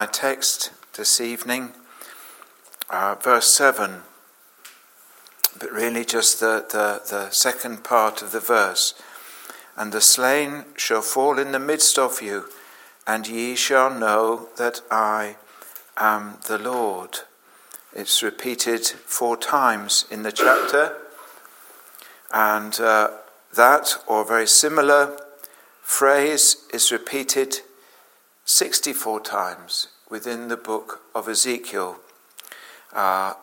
My text this evening, verse 7, but really just the second part of the verse. And the slain shall fall in the midst of you, and ye shall know that I am the Lord. It's repeated 4 times in the chapter, and that or very similar phrase is repeated 64 times within the book of Ezekiel. I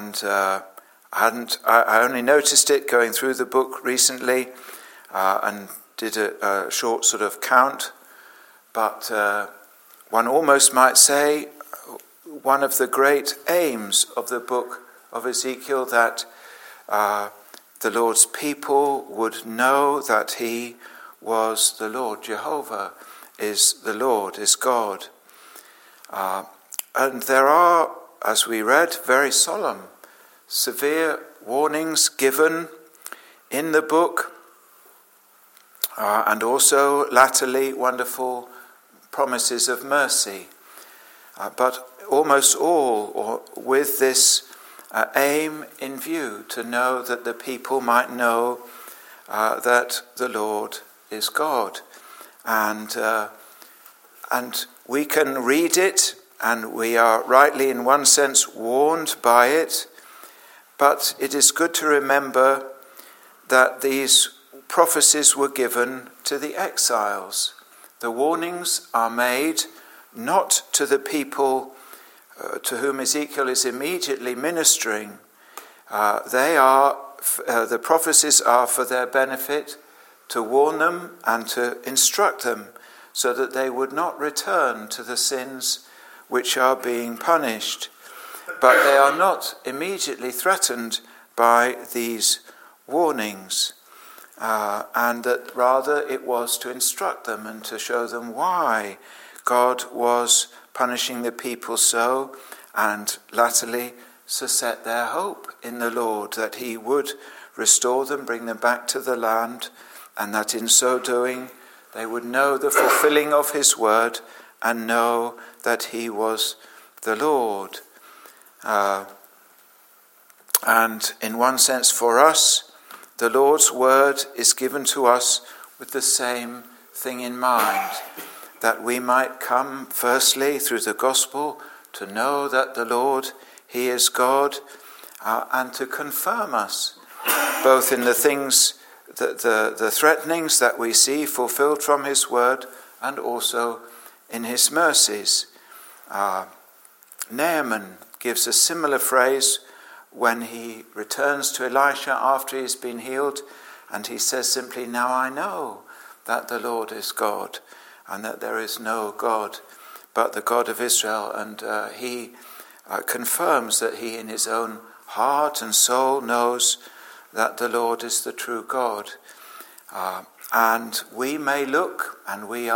only noticed it going through the book recently and did a short sort of count, but one almost might say one of the great aims of the book of Ezekiel, that the Lord's people would know that he was the Lord. Jehovah is the Lord, is God. And there are, as we read, very solemn, severe warnings given in the book, and also latterly wonderful promises of mercy. But almost all with this aim in view, to know that the people might know that the Lord is God. And we can read it, and we are rightly in one sense warned by it, but it is good to remember that these prophecies were given to the exiles. The warnings are made not to the people to whom Ezekiel is immediately ministering. The prophecies are for their benefit, to warn them and to instruct them, so that they would not return to the sins which are being punished. But they are not immediately threatened by these warnings, and that rather it was to instruct them and to show them why God was punishing the people so, and latterly to set their hope in the Lord, that he would restore them, bring them back to the land, and that in so doing they would know the fulfilling of his word and know that he was the Lord. And in one sense for us, the Lord's word is given to us with the same thing in mind, that we might come firstly through the gospel to know that the Lord, he is God, and to confirm us both in the things, the threatenings that we see fulfilled from his word, and also in his mercies. Naaman gives a similar phrase when he returns to Elisha after he's been healed, and he says simply, "Now I know that the Lord is God, and that there is no God but the God of Israel." And he confirms that he in his own heart and soul knows that the Lord is the true God. And we may look, and we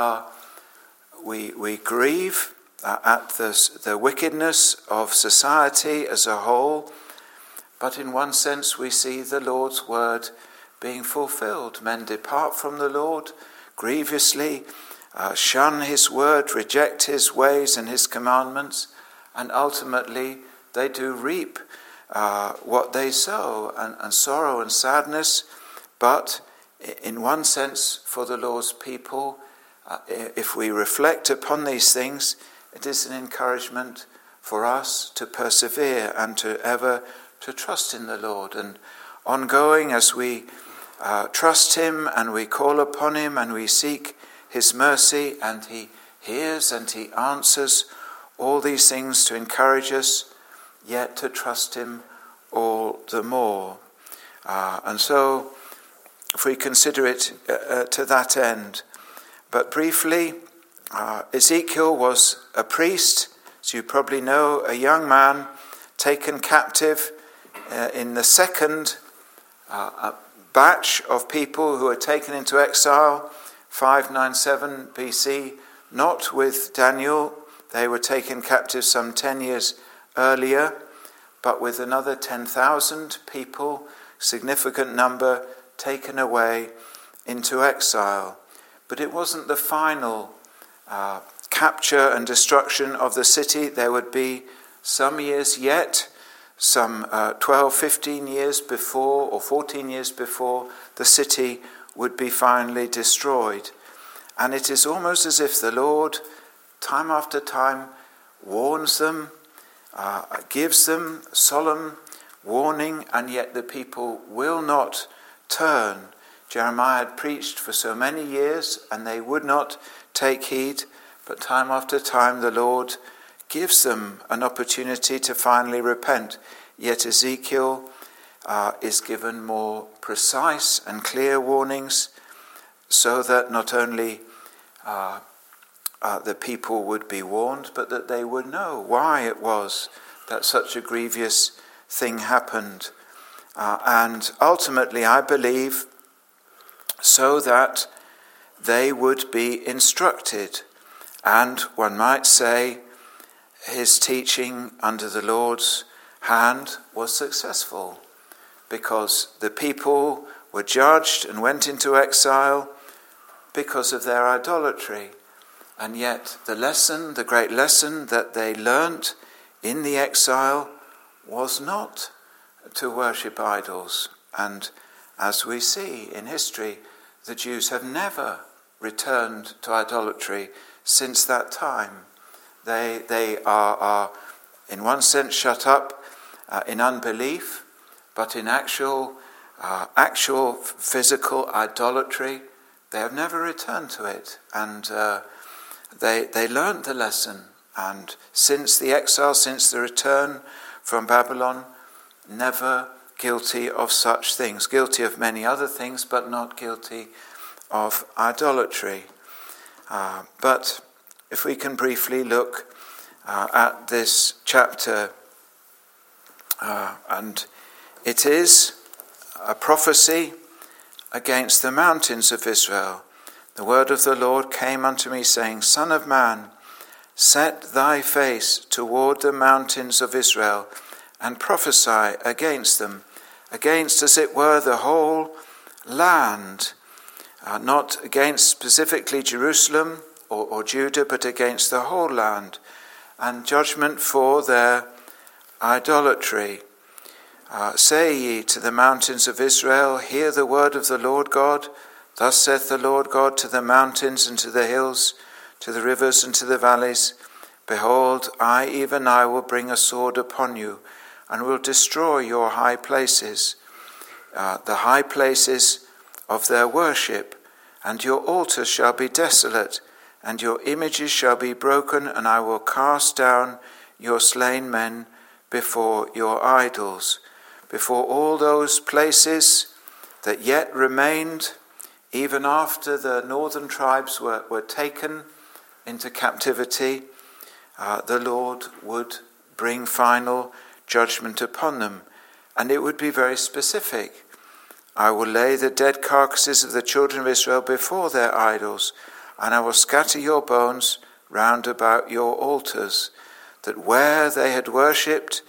grieve at the wickedness of society as a whole, but in one sense we see the Lord's word being fulfilled. Men depart from the Lord grievously, shun his word, reject his ways and his commandments, and ultimately they do reap what they sow, and sorrow and sadness. But in one sense, for the Lord's people, if we reflect upon these things, it is an encouragement for us to persevere and to ever to trust in the Lord. And ongoing, as we trust him and we call upon him and we seek his mercy, and he hears and he answers all these things to encourage us, yet to trust him all the more. And so, if we consider it to that end. But briefly, Ezekiel was a priest, as you probably know, a young man taken captive in the second batch of people who were taken into exile, 597 BC, not with Daniel. They were taken captive some 10 years earlier, but with another 10,000 people, significant number, taken away into exile. But it wasn't the final capture and destruction of the city, there would be some years yet, some 12, 15 years before or 14 years before the city would be finally destroyed. And it is almost as if the Lord, time after time, warns them, gives them solemn warning, and yet the people will not turn. Jeremiah had preached for so many years, and they would not take heed, but time after time the Lord gives them an opportunity to finally repent. Yet Ezekiel is given more precise and clear warnings, so that not only the people would be warned, but that they would know why it was that such a grievous thing happened. And ultimately, I believe, so that they would be instructed. And one might say his teaching under the Lord's hand was successful, because the people were judged and went into exile because of their idolatry. And yet the lesson, the great lesson that they learnt in the exile was not to worship idols. And as we see in history, the Jews have never returned to idolatry since that time. They are in one sense shut up in unbelief, but in actual physical idolatry, they have never returned to it. And they learned the lesson. And since the exile, since the return from Babylon, never guilty of such things. Guilty of many other things, but not guilty of idolatry. But if we can briefly look at this chapter, and it is a prophecy against the mountains of Israel. The word of the Lord came unto me, saying, Son of man, set thy face toward the mountains of Israel, and prophesy against them, against, as it were, the whole land, not against specifically Jerusalem or Judah, but against the whole land, and judgment for their idolatry. Say ye to the mountains of Israel, hear the word of the Lord God. Thus saith the Lord God to the mountains and to the hills, to the rivers and to the valleys, Behold, I, even I, will bring a sword upon you, and will destroy your high places, the high places of their worship, and your altars shall be desolate, and your images shall be broken, and I will cast down your slain men before your idols, before all those places that yet remained, even after the northern tribes were taken into captivity. The Lord would bring final judgment upon them, and it would be very specific. I will lay the dead carcasses of the children of Israel before their idols, and I will scatter your bones round about your altars, that where they had worshipped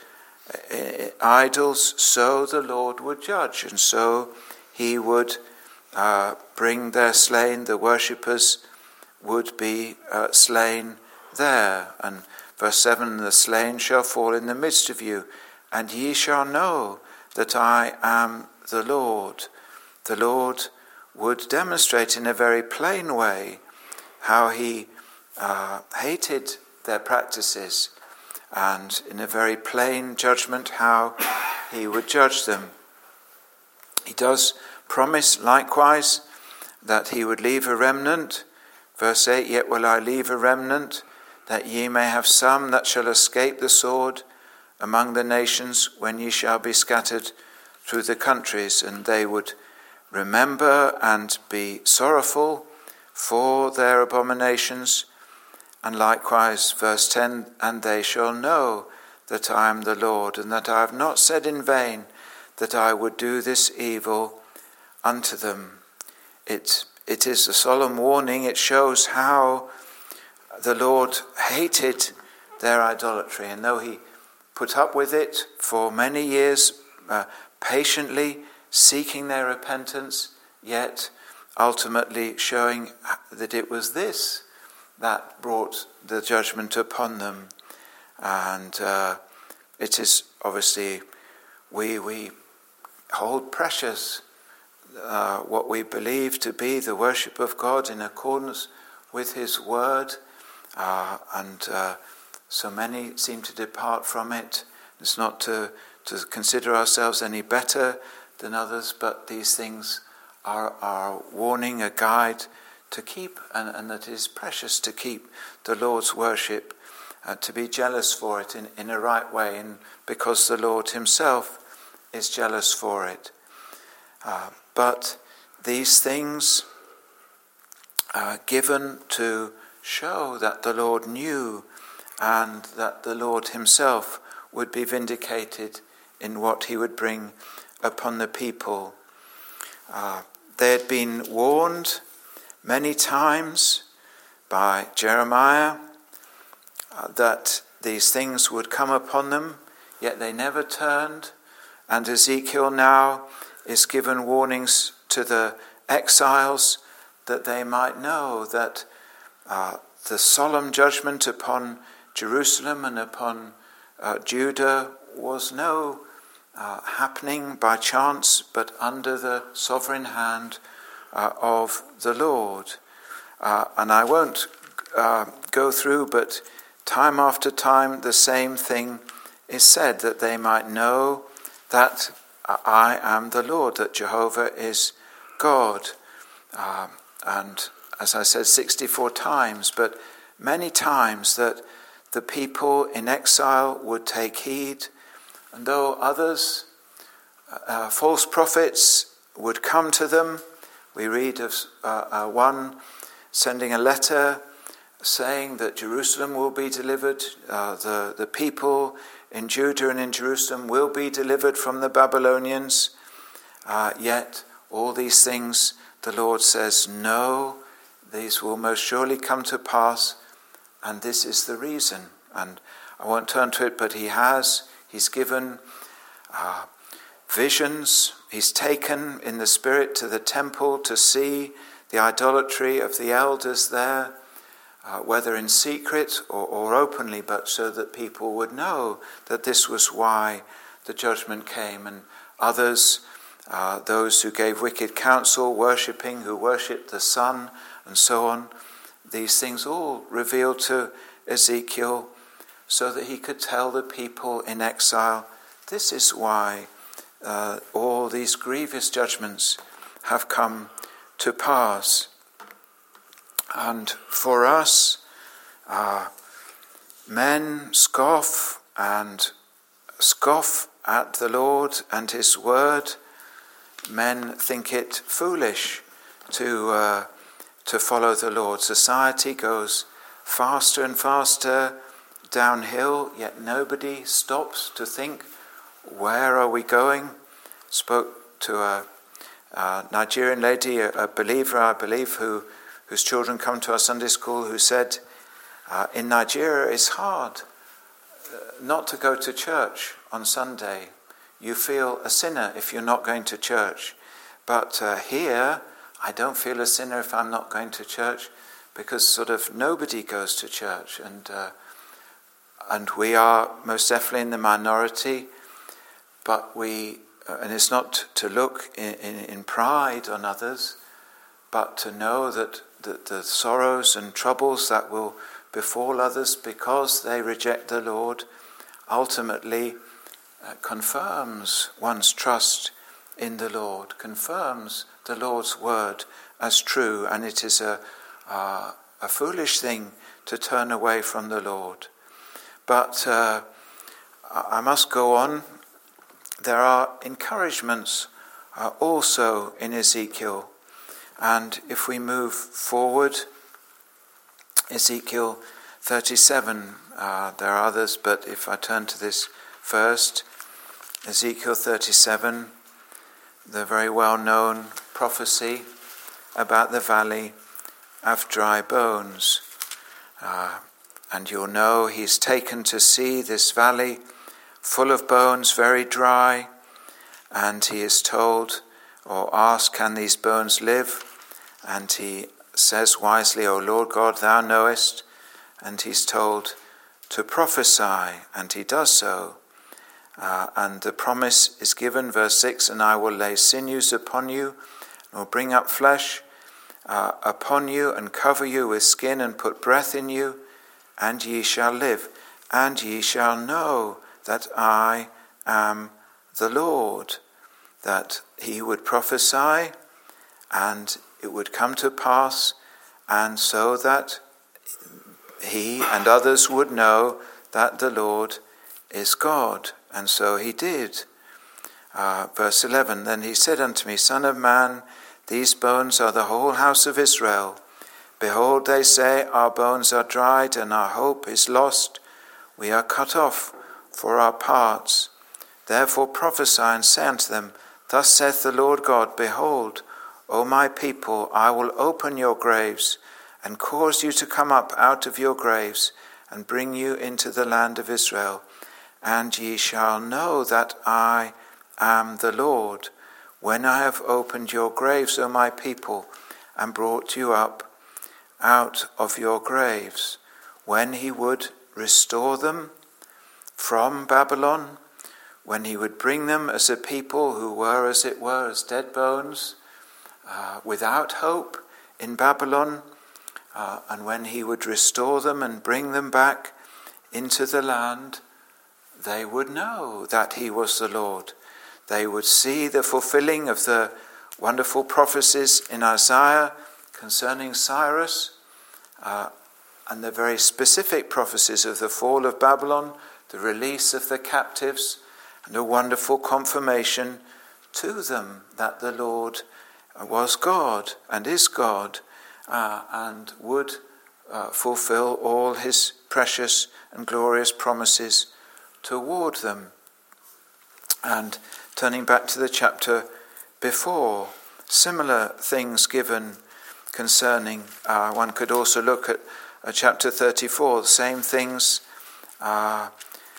idols, so the Lord would judge, and so he would bring their slain, the worshippers would be slain there. And verse 7, the slain shall fall in the midst of you, and ye shall know that I am the Lord. The Lord would demonstrate in a very plain way how he hated their practices, and in a very plain judgment how he would judge them. He does promise likewise that he would leave a remnant. Verse 8, Yet will I leave a remnant, that ye may have some that shall escape the sword among the nations when ye shall be scattered through the countries. And they would remember and be sorrowful for their abominations. And likewise, verse 10, And they shall know that I am the Lord, and that I have not said in vain that I would do this evil unto them. It is a solemn warning. It shows how the Lord hated their idolatry, and though he put up with it for many years, patiently seeking their repentance, yet ultimately showing that it was this that brought the judgment upon them. And it is obviously, we hold precious what we believe to be the worship of God in accordance with his word. And so many seem to depart from it. It's not to consider ourselves any better than others, but these things are a warning, a guide to keep, and that it is precious to keep the Lord's worship, to be jealous for it in a right way, and because the Lord himself is jealous for it. But these things are given to show that the Lord knew, and that the Lord himself would be vindicated in what he would bring upon the people. They had been warned many times by Jeremiah that these things would come upon them, yet they never turned. And Ezekiel now is given warnings to the exiles that they might know that the solemn judgment upon Jerusalem and upon Judah was no happening by chance, but under the sovereign hand of the Lord. And I won't go through, but time after time the same thing is said, that they might know that I am the Lord, that Jehovah is God. And as I said, 64 times, but many times that the people in exile would take heed, and though others, false prophets, would come to them. We read of one sending a letter saying that Jerusalem will be delivered, the people in Judah and in Jerusalem will be delivered from the Babylonians. Yet all these things, the Lord says, no, these will most surely come to pass, and this is the reason. And I won't turn to it, but he's given visions. He's taken in the Spirit to the temple to see the idolatry of the elders there, whether in secret or openly, but so that people would know that this was why the judgment came. And others, those who gave wicked counsel, who worshipped the sun, and so on, these things all revealed to Ezekiel so that he could tell the people in exile, this is why all these grievous judgments have come to pass. And for us, men scoff at the Lord and his word. Men think it foolish to follow the Lord. Society goes faster and faster downhill, yet nobody stops to think, where are we going? Spoke to a Nigerian lady, a believer, I believe, whose children come to our Sunday school, who said, in Nigeria it's hard not to go to church on Sunday. You feel a sinner if you're not going to church. But here, I don't feel a sinner if I'm not going to church, because sort of nobody goes to church. And we are most definitely in the minority, but and it's not to look in pride on others, but to know that the sorrows and troubles that will befall others because they reject the Lord ultimately confirms one's trust in the Lord, confirms the Lord's word as true, and it is a foolish thing to turn away from the Lord. But I must go on. There are encouragements also in Ezekiel. And if we move forward, Ezekiel 37, there are others, but if I turn to this first, Ezekiel 37, the very well-known prophecy about the valley of dry bones. And you'll know he's taken to see this valley full of bones, very dry, and he is told or asked, can these bones live? And he says wisely, O Lord God, thou knowest. and he's told to prophesy, and he does so. And the promise is given, verse 6, and I will lay sinews upon you, and will bring up flesh upon you, and cover you with skin, and put breath in you, and ye shall live, and ye shall know that I am the Lord. That he would prophesy, and it would come to pass, and so that he and others would know that the Lord is God. And so he did. Verse 11, then he said unto me, Son of man, these bones are the whole house of Israel. Behold, they say, our bones are dried, and our hope is lost. We are cut off for our parts. Therefore prophesy and say unto them, Thus saith the Lord God, Behold, O my people, I will open your graves, and cause you to come up out of your graves, and bring you into the land of Israel. And ye shall know that I am the Lord, when I have opened your graves, O my people, and brought you up out of your graves, when he would restore them from Babylon, when he would bring them as a people who were, as it were, as dead bones, without hope in Babylon, and when he would restore them and bring them back into the land, they would know that he was the Lord. They would see the fulfilling of the wonderful prophecies in Isaiah concerning Cyrus, and the very specific prophecies of the fall of Babylon, the release of the captives, and a wonderful confirmation to them that the Lord was God and is God, and would fulfill all his precious and glorious promises toward them. And turning back to the chapter before, similar things given concerning, one could also look at chapter 34, the same things are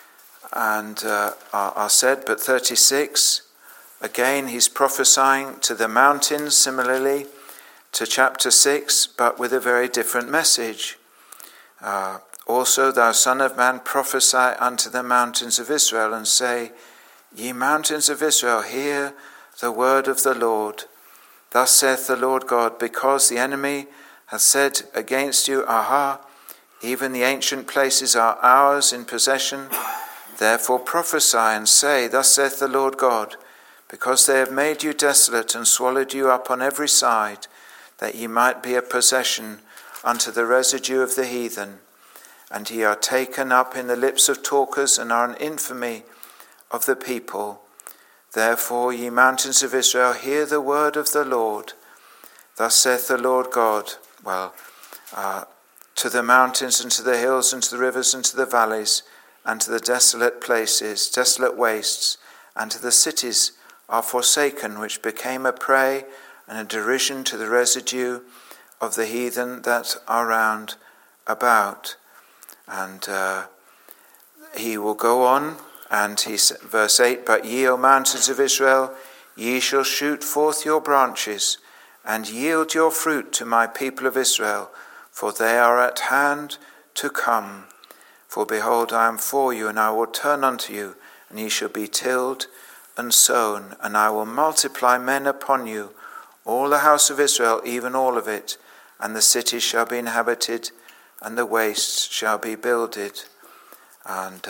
said, but 36, again he's prophesying to the mountains, similarly to chapter 6, but with a very different message. Also, thou son of man, prophesy unto the mountains of Israel, and say, Ye mountains of Israel, hear the word of the Lord. Thus saith the Lord God, because the enemy hath said against you, Aha, even the ancient places are ours in possession. Therefore prophesy and say, Thus saith the Lord God, because they have made you desolate and swallowed you up on every side, that ye might be a possession unto the residue of the heathen. And ye are taken up in the lips of talkers, and are an infamy of the people. Therefore, ye mountains of Israel, hear the word of the Lord. Thus saith the Lord God, to the mountains and to the hills and to the rivers and to the valleys and to the desolate places, desolate wastes, and to the cities are forsaken, which became a prey and a derision to the residue of the heathen that are round about. And he will go on, and verse 8, But ye, O mountains of Israel, ye shall shoot forth your branches, and yield your fruit to my people of Israel, for they are at hand to come. For behold, I am for you, and I will turn unto you, and ye shall be tilled and sown, and I will multiply men upon you, all the house of Israel, even all of it, and the cities shall be inhabited, and the wastes shall be builded. And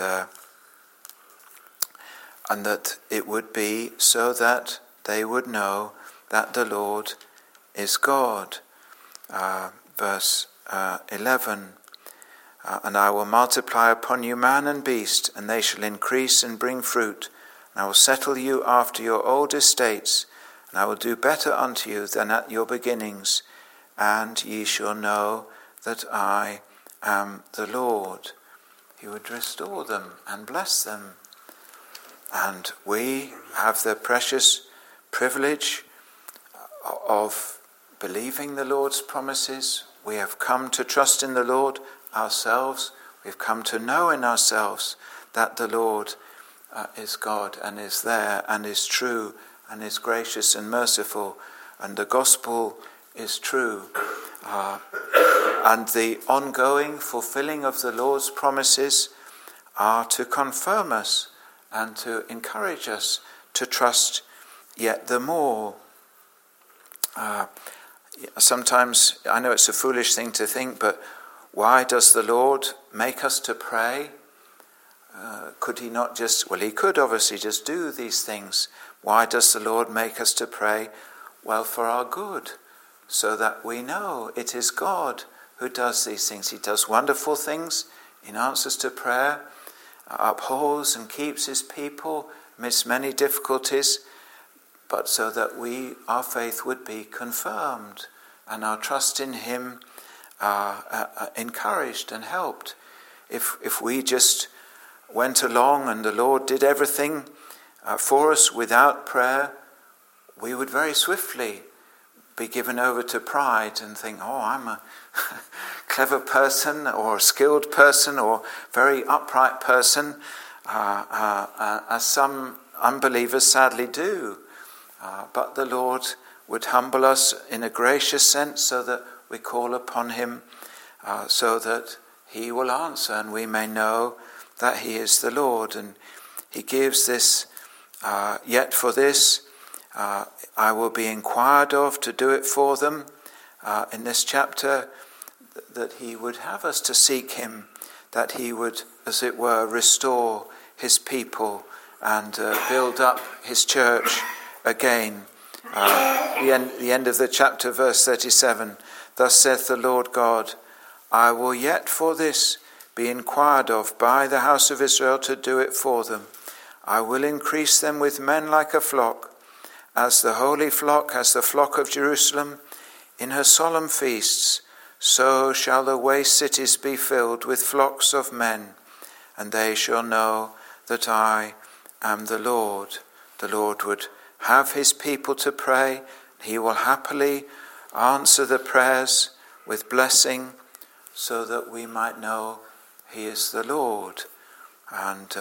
that it would be so that they would know that the Lord is God. Verse 11, And I will multiply upon you man and beast, and they shall increase and bring fruit. And I will settle you after your old estates, and I will do better unto you than at your beginnings, and ye shall know that I am the Lord. He would restore them and bless them. And we have the precious privilege of believing the Lord's promises. We have come to trust in the Lord ourselves. We've come to know in ourselves that the Lord is God and is there and is true and is gracious and merciful, and the gospel is true. And the ongoing fulfilling of the Lord's promises are to confirm us and to encourage us to trust yet the more. Sometimes, I know it's a foolish thing to think, but why does the Lord make us to pray? Could he not just, well, he could obviously just do these things. Why does the Lord make us to pray? Well, for our good, so that we know it is God who does these things. He does wonderful things in answers to prayer, upholds and keeps his people amidst many difficulties, but so that our faith would be confirmed and our trust in him encouraged and helped. If we just went along and the Lord did everything for us without prayer, we would very swiftly be given over to pride and think, oh, I'm a clever person or a skilled person or very upright person, as some unbelievers sadly do. But the Lord would humble us in a gracious sense so that we call upon him, so that he will answer and we may know that he is the Lord. And he gives this, yet for this, I will be inquired of to do it for them. In this chapter, that he would have us to seek him, that he would, as it were, restore his people and build up his church again. The end of the chapter, verse 37, thus saith the Lord God, I will yet for this be inquired of by the house of Israel to do it for them. I will increase them with men like a flock, as the holy flock, as the flock of Jerusalem in her solemn feasts, so shall the waste cities be filled with flocks of men, and they shall know that I am the Lord. The Lord would have his people to pray. He will happily answer the prayers with blessing so that we might know he is the Lord. And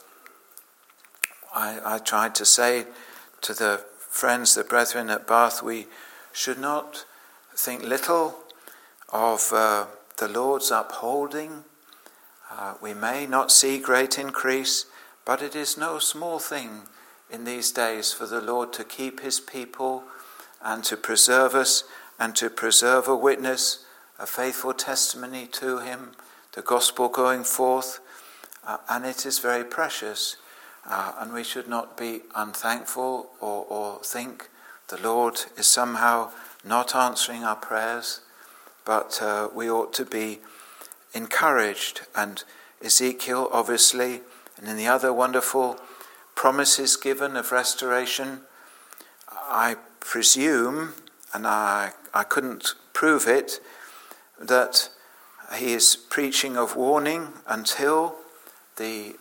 I tried to say to the friends, the brethren at Bath, we should not think little of the Lord's upholding. We may not see great increase, but it is no small thing in these days for the Lord to keep his people and to preserve us and to preserve a witness, a faithful testimony to him, the gospel going forth, and it is very precious. And we should not be unthankful or think the Lord is somehow not answering our prayers, but we ought to be encouraged. And Ezekiel, obviously, and in the other wonderful promises given of restoration, I presume, and I couldn't prove it, that he is preaching of warning until the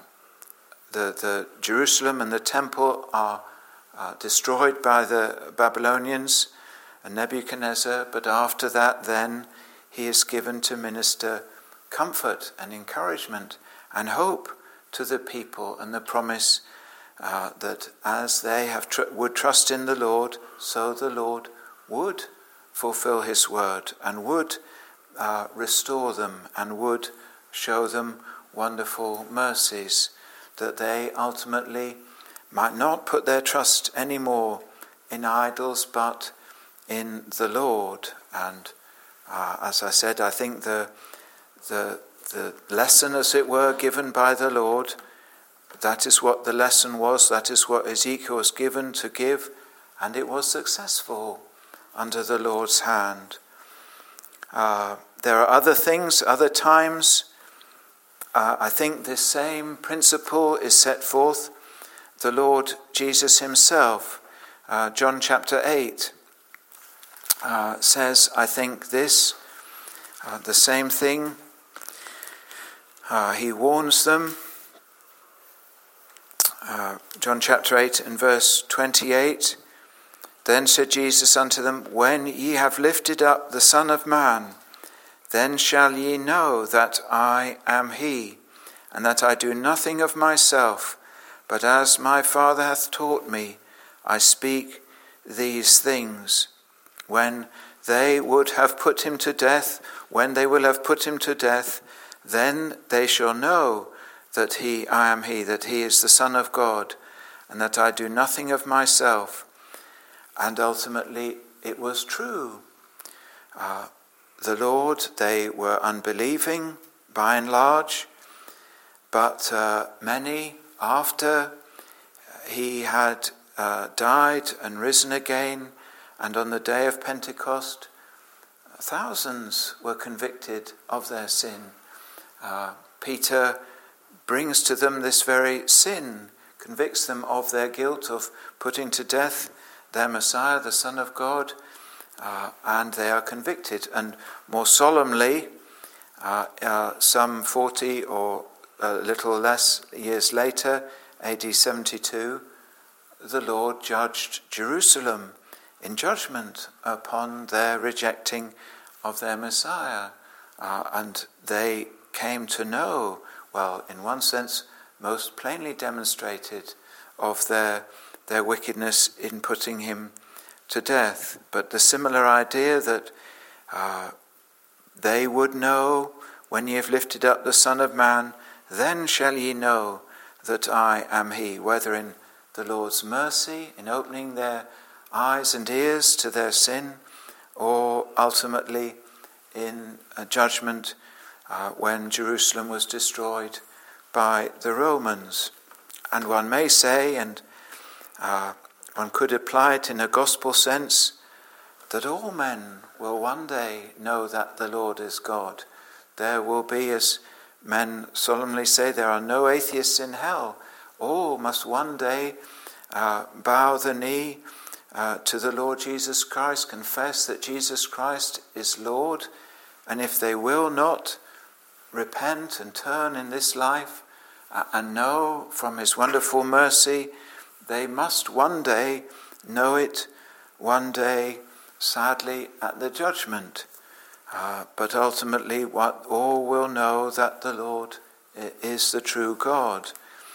Jerusalem and the temple are destroyed by the Babylonians and Nebuchadnezzar, but after that then he is given to minister comfort and encouragement and hope to the people, and the promise that as they would trust in the Lord, so the Lord would fulfill his word and would restore them and would show them wonderful mercies, that they ultimately might not put their trust anymore in idols but in the Lord. And as I said, I think the lesson, as it were, given by the Lord, that is what the lesson was, that is what Ezekiel was given to give, and it was successful under the Lord's hand. There are other things, other times. I think this same principle is set forth. The Lord Jesus himself, John chapter 8, says, I think this, the same thing. He warns them. John chapter 8 and verse 28, Then said Jesus unto them, When ye have lifted up the Son of Man, then shall ye know that I am he, and that I do nothing of myself, but as my Father hath taught me, I speak these things. When they would have put him to death, when they will have put him to death, then they shall know that I am he, that he is the Son of God, and that I do nothing of myself. And ultimately it was true. The Lord, they were unbelieving by and large, but many, after he had died and risen again, and on the day of Pentecost, thousands were convicted of their sin. Peter brings to them this very sin, convicts them of their guilt of putting to death their Messiah, the Son of God, and they are convicted. And more solemnly, some 40 or a little less years later, AD 72, the Lord judged Jerusalem in judgment upon their rejecting of their Messiah. And they came to know, well, in one sense, most plainly demonstrated of their wickedness in putting him to death. But the similar idea that they would know, when ye have lifted up the Son of Man, then shall ye know that I am he, whether in the Lord's mercy, in opening their eyes and ears to their sin, or ultimately in a judgment when Jerusalem was destroyed by the Romans. And one may say, and one could apply it in a gospel sense, that all men will one day know that the Lord is God. There will be, as men solemnly say, there are no atheists in hell. All must one day bow the knee to the Lord Jesus Christ, confess that Jesus Christ is Lord, and if they will not repent and turn in this life and know from his wonderful mercy, they must one day know it, one day, sadly, at the judgment. But ultimately, what all will know that the Lord is the true God.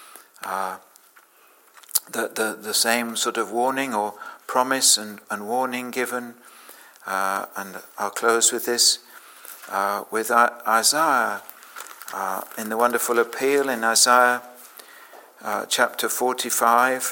The same sort of warning or promise and warning given, and I'll close with this, with Isaiah, in the wonderful appeal in Isaiah chapter 45.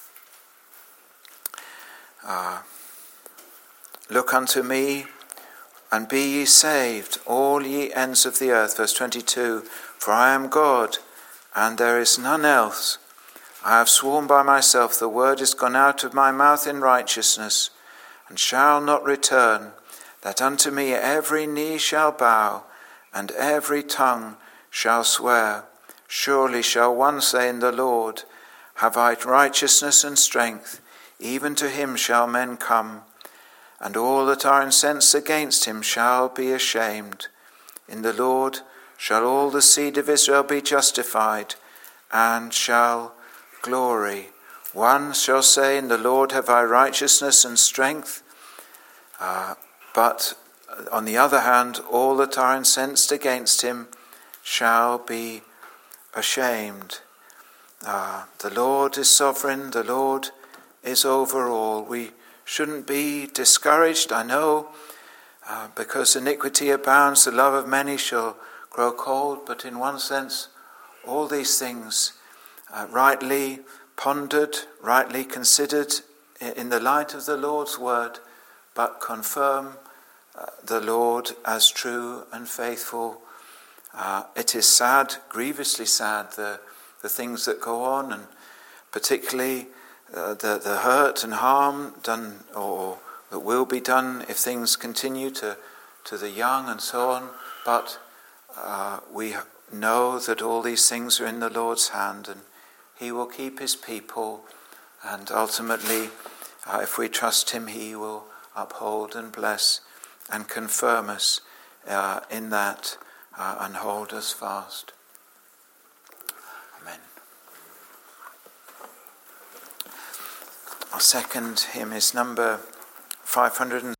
Look unto me, and be ye saved, all ye ends of the earth. Verse 22, for I am God, and there is none else. I have sworn by myself, the word is gone out of my mouth in righteousness, and shall not return, that unto me every knee shall bow, and every tongue shall swear. Surely shall one say in the Lord, have I righteousness and strength, even to him shall men come. And all that are incensed against him shall be ashamed. In the Lord shall all the seed of Israel be justified, and shall glory. One shall say, in the Lord have I righteousness and strength. But on the other hand, all that are incensed against him shall be ashamed. The Lord is sovereign, the Lord is over all. We shouldn't be discouraged, I know, because iniquity abounds, the love of many shall grow cold, but in one sense, all these things rightly pondered, rightly considered in the light of the Lord's word, but confirm the Lord as true and faithful. It is sad, grievously sad, the things that go on, and particularly the hurt and harm done or that will be done if things continue to the young and so on. But we know that all these things are in the Lord's hand, and he will keep his people, and ultimately, if we trust him, he will uphold and bless and confirm us in that and hold us fast. Amen. Our second hymn is number 500.